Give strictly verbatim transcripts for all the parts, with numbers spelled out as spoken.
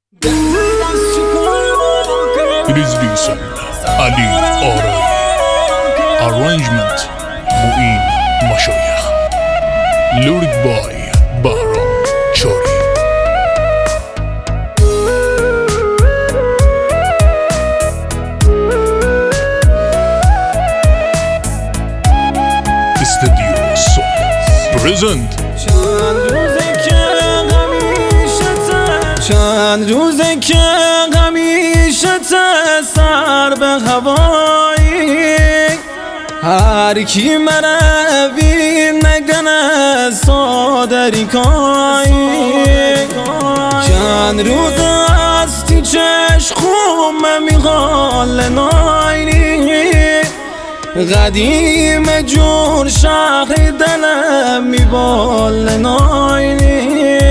It is decent. Ali Arai. Arrangement Mu'in Mashayikh. Lyric by Bahram Chori. Studio Soul Present. چند روزه که همیشه سر به هوایی هر کی مروی نگنه سادری کایی چند روز استی چشخوم میغال ناینی قدیم جور شهر دلم میبال ناینی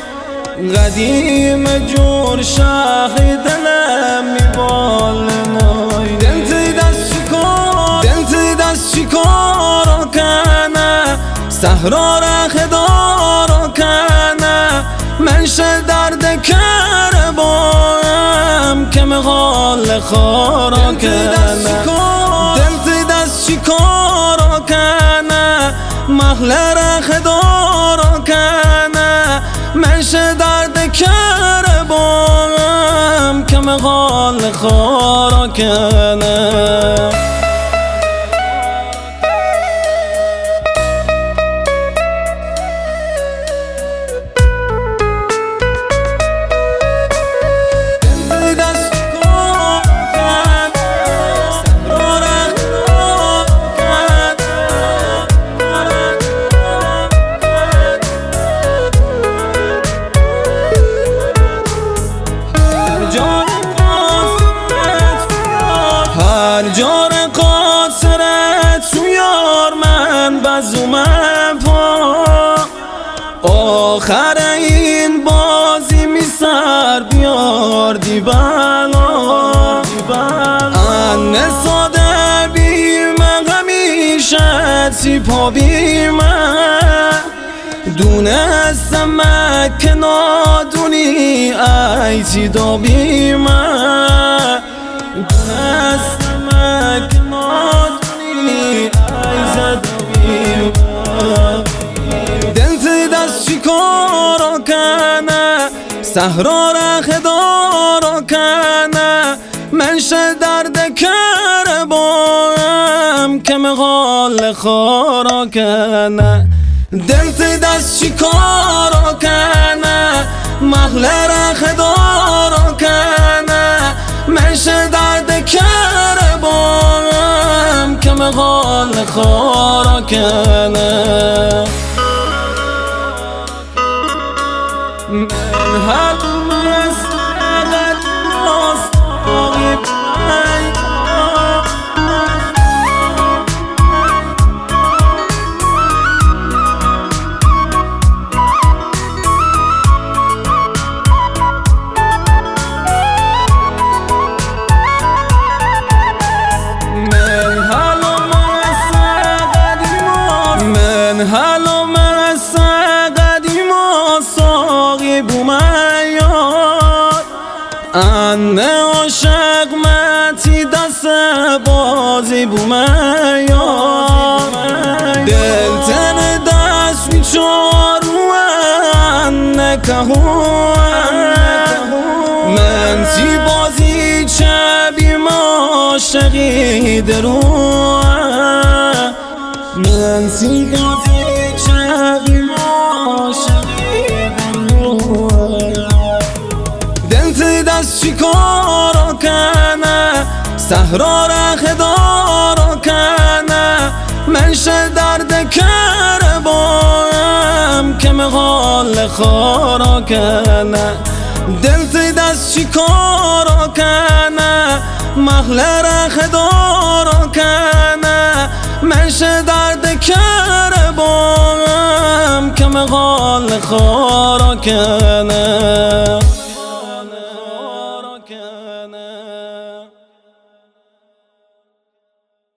قدیم جور شاخ دلم میبال نای دلت دست چیکار دلت دست چیکار کنه صحرا را خدار کنه منشه درد کر بایم که مغال خارا کنه دلت دست چیکار کنه مخله را خدار کنه منشه درد کر بام که مغال خارا کنه هر جار قاصرت تو یار من بزومم پا آخر این بازی می سر بیار دی بلا انه ساده بیم همیشه سی پا بیم دونستم که نادونی ایتی دا بیم دونستم که نادونی ایزد بیم دلت دست چی کارا کنه صحرا را خدارا کنه منشه درد کر بایم که مغال خارا کنه دلت دست چی کارا کنه مخله را خدارا کنه منشه درد کر بایم که مغال خارا کنه من هر مسئلت مستقی هلو مرسه قدیم و ساقی بومن یاد انه عاشق متی دست بازی بومن یاد دل تن دست بیچارو انه کهوان من تی بازی چه بیم عاشقی دروان من تی بازی دلت دست چی کارا کنه صحرا را خدارا کنه منشه درد کر بایم که مغال خارا کنه دلت دست چی کارا کنه مخله را خدارا کنه منشه درد کر بایم که مغال خارا کنه